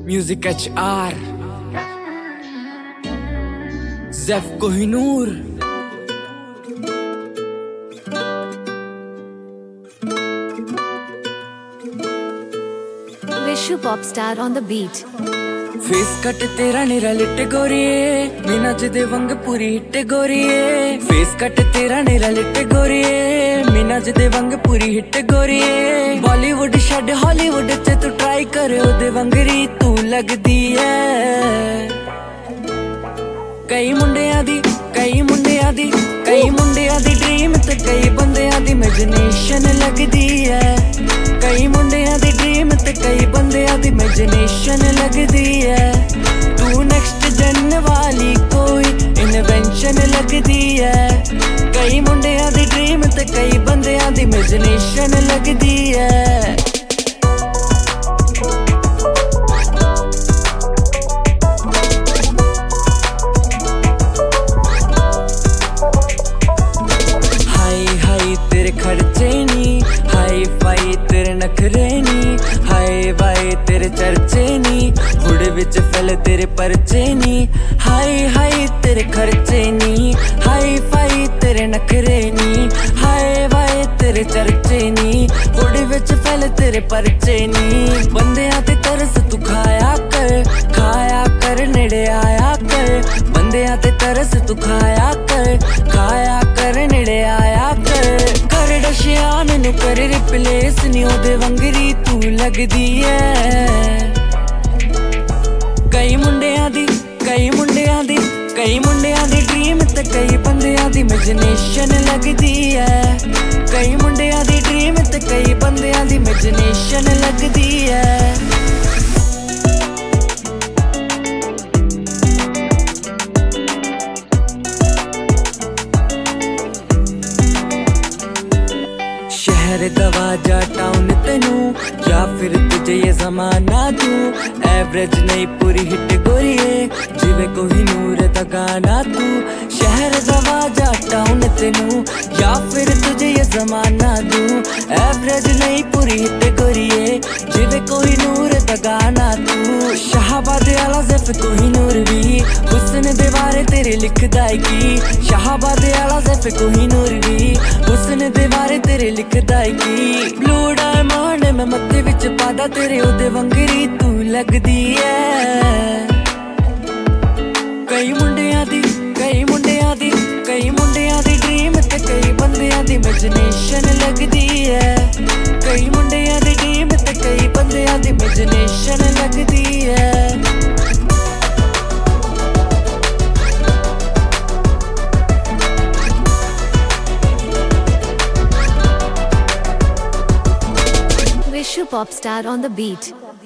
Music HR Zaif Kohinoor. Vishu pop star on the beat. Face cut तेरा निरा lit गोरिए, Meena दे वंग पूरी hit गोरिए। Face cut तेरा निरा लिट गोरिए, मीना दे वंग पूरी हिट गोरिए। बॉलीवुड छड़ हॉलीवुड च तू ट्राई कर, ओदे वंगरी तू लगदी है। कई मुंडियां दी ड्रीम ते कई बंदियां दी इमेजिनेशन लगदी है। कई मुंडियां दी ड्रीम ते कई बंदियां दी इमेजिनेशन लगदी है। तू नेक्स्ट जन वाली कोई इन्वेंशन लगदी है। कई मुंडियां दी ड्रीम ते कई बंदियां दी इमेजिनेशन लगदी है। तेरे खर्चे नी हाई फाई, तेरे नखरे नी हाई वाई, तेरे चर्चे नी हुड़ विच फैल तेरे परचे नी। हाई हाई तेरे खर्चे नी हाई फाई, तेरे नखरे नी हाई वाई, तेरे चर्चे नी हुड़ विच फैल तेरे परचे नी। बंदियां ते तरस तू खाया कर नेड़े आया कर। बंदियां ते तरस तू खाया कर नेड़े आया कर। डशिया मैनू कर रिप्लेस नी, ओदे वंगरी तू लगदी है। कई मुंडियां दी ड्रीम ते कई बंदियां दी इमेजिनेशन लगदी है। कई मुंडियां दी ड्रीम ते कई बंदियां दी इमेजिनेशन लगदी है। शहर दवाजा टाउन तेनू या फिर तुझे ये जमाना तू। एवरेज नहीं पूरी हिट गोरिए, जिवे कोहिनूर दा गाना तू। शहर दवाजा टाउन तेनू या फिर तुझे ये जमाना तू। एवरेज नहीं पूरी हिट गोरिए, जिवे कोहिनूर दा गाना तू। शाहबाद आला ज़ैफ कोहिनूर भी हुस्न दे बारे तेरे लिखदा है की। शाहबाद आला ज़ैफ कोहिनूर भी हुस्न दे बारे तेरे लिखदा है की। ब्लू डायमंड मैं मत्थे विच पादा तेरे, ओदे वंगरी तू लगदी है। कई मुंडियां दी ड्रीम ते कई बंदियां दी इमेजिनेशन लगदी है। कई मुंडियां दी ड्रीम ते कई बंदियां दी इमेजिनेशन लगदी है। Vishu pop star on the beat.